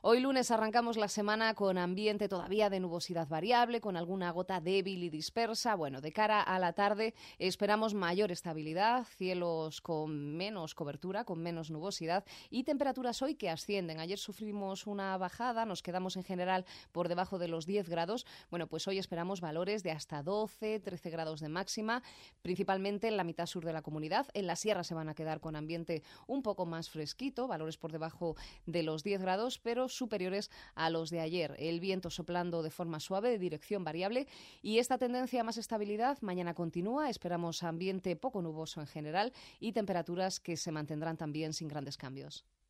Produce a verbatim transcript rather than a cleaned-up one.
Hoy lunes arrancamos la semana con ambiente todavía de nubosidad variable, con alguna gota débil y dispersa. Bueno, de cara a la tarde esperamos mayor estabilidad, cielos con menos cobertura, con menos nubosidad y temperaturas hoy que ascienden. Ayer sufrimos una bajada, nos quedamos en general por debajo de los diez grados. Bueno, pues hoy esperamos valores de hasta doce, trece grados de máxima, principalmente en la mitad sur de la comunidad. En la sierra se van a quedar con ambiente un poco más fresquito, valores por debajo de los diez grados, pero superiores a los de ayer. El viento soplando de forma suave, de dirección variable, y esta tendencia a más estabilidad mañana continúa. Esperamos ambiente poco nuboso en general y temperaturas que se mantendrán también sin grandes cambios.